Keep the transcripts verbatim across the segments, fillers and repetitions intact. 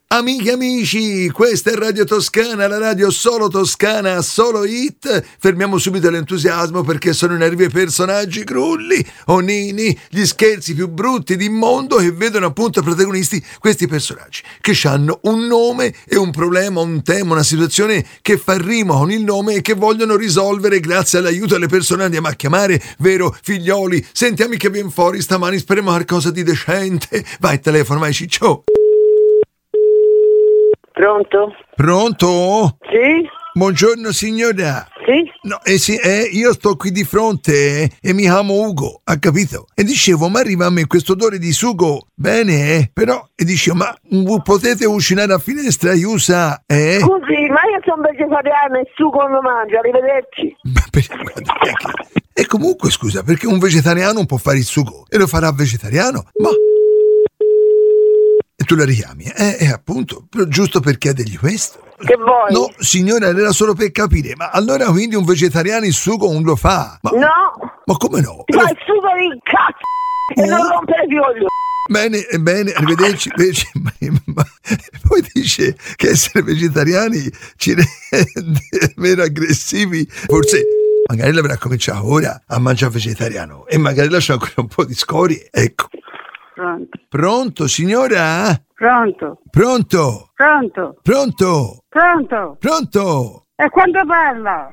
Amiche e amici, questa è Radio Toscana, la radio solo toscana, solo hit. Fermiamo subito l'entusiasmo perché sono in arrivo i personaggi crulli, onini, gli scherzi più brutti di mondo che vedono appunto protagonisti questi personaggi che hanno un nome e un problema, un tema, una situazione che fa rima con il nome e che vogliono risolvere grazie all'aiuto delle persone. Andiamo a chiamare, vero figlioli? Sentiamo che viene fuori stamani, speriamo qualcosa di decente. Vai, telefono, vai ciccio. Pronto? Pronto? Sì? Buongiorno signora. Sì? No, eh sì, eh, io sto qui di fronte eh, e mi chiamo Ugo, ha capito? E dicevo, ma arriva a me questo odore di sugo, bene, eh? Però, e dicevo, ma uh, potete cucinare a finestra, io sa, eh? Scusi, ma io sono vegetariano e sugo non mangio, arrivederci. Ma per- guarda, che- E comunque, scusa, perché un vegetariano non può fare il sugo e lo farà vegetariano? Ma... E tu la richiami, eh? E appunto, però giusto per chiedergli questo. Che vuoi? No, signora, era solo per capire, ma allora quindi un vegetariano il sugo non lo fa? Ma, No, ma come no? ti fai il sugo di cazzo e non Oh. rompere i coglioni. Bene, eh, bene, arrivederci. Invece, ma, ma- poi dice che essere vegetariani ci rende meno aggressivi. Forse magari l'avrà cominciato ora a mangiare vegetariano e magari lascia ancora un po' di scorie. Ecco. Pronto, Pronto, signora? pronto, Pronto? pronto, Pronto? pronto. Pronto? E quando parla?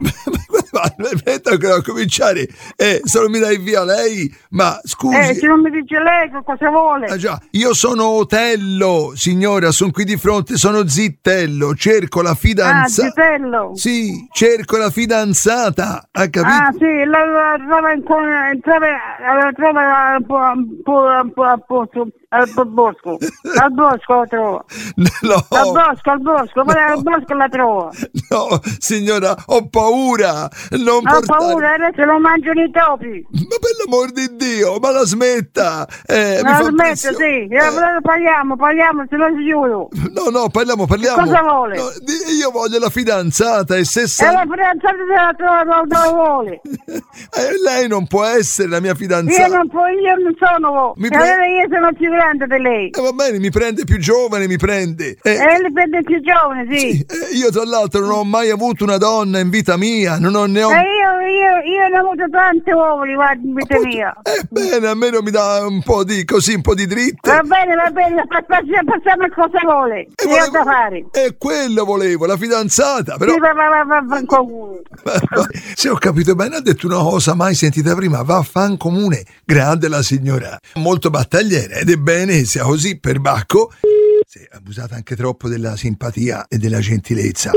Aspetta che devo cominciare. Eh, solo mi dai via lei? Ma scusi. Eh, se non mi dice lei che cosa vuole? Ah già, io sono Otello, signora, sono qui di fronte, sono Zittello, cerco la Ah, fidanzata. Zitello. Sì, cerco la fidanzata, ha capito? Ah, sì, la, la trova in con- trova, la trova un po', un po', un po' a posto, al bosco. Al bosco la trova. No, Al bosco, al bosco, poi al bosco la trova. no, signora, ho paura. Non Ho portare- paura, adesso lo mangiano i topi. Ma per l'amor di Dio, ma la smetta. Eh, mi Ma fa smetta, impressione. sì. Eh, Eh, parliamo, parliamo, se lo giuro. no, no, parliamo, parliamo. Cosa vuole? No, di- io voglio la fidanzata e se E sa... la fidanzata della trova dove vuole. Eh, lei non può essere la mia Io fidanzata. non, può, io non sono, Mi e pre- allora io sono più grande di lei. Eh, va bene, mi prende più giovane, mi prende. Eh, E lei prende più giovane, sì. sì, eh, io tra l'altro non ho mai avuto una donna in vita mia, non ho ne ho... E io, io, io ne ho avuto tante uova, guarda, in vita mia. Eh, bene, almeno mi dà un po' di così, un po' di dritte. Va bene, va bene, pa- passiamo, passiamo a cosa vuole. E Che ho da fare? E quello volevo, la fidanzata, però... Sì, va, va, va, va, va, va. Se ho capito bene, ha detto una cosa mai sentita prima, vaffancomune. Grande la signora, molto battagliera ed è bene che sia così, per Bacco. Si è abusata anche troppo della simpatia e della gentilezza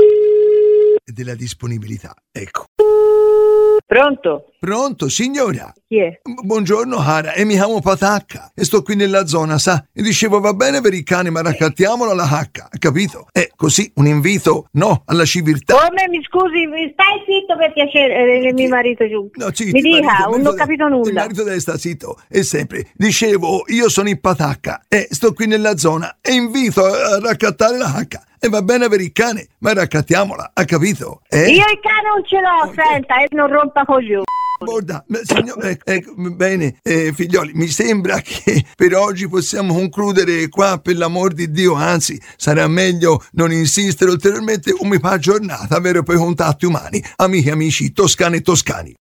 e della disponibilità. Ecco. Pronto? Pronto, signora? Chi è? B- Buongiorno cara, e mi chiamo Patacca e sto qui nella zona, sa? E dicevo va bene per i cani, ma raccattiamolo alla hacca, capito? E così un invito, no, alla civiltà. Come, mi scusi, mi stai zitto per piacere, eh, mio marito giù. No, sì, mi il dica, marito- il non marito ho de- capito Il nulla. marito deve stare zitto e sempre. Dicevo, io sono in Patacca e sto qui nella zona e invito a a raccattare la hacca. E va bene per il cane, ma raccattiamola, ha capito? Eh? Io il cane non ce l'ho, senta, e non rompa coglioni. Guarda, ma signor, ecco, ecco, bene, eh, figlioli, mi sembra che per oggi possiamo concludere qua, per l'amor di Dio, anzi, sarà meglio non insistere ulteriormente, un mi fa giornata, avere poi contatti umani, amiche e amici toscane e toscani.